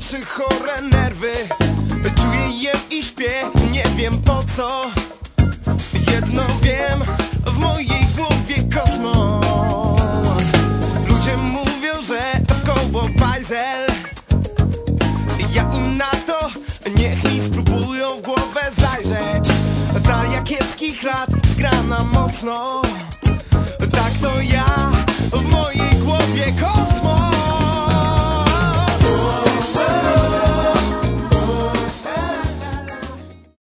czy chore nerwy. Czuję je i śpię, nie wiem po co. Jedno wiem, w mojej głowie kosmos. Ludzie mówią, że wkoło bajzel. Ja im na to, niech mi spróbują w głowę zajrzeć. Talia kiepskich lat zgrana mocno. Tak to ja w mojej głowie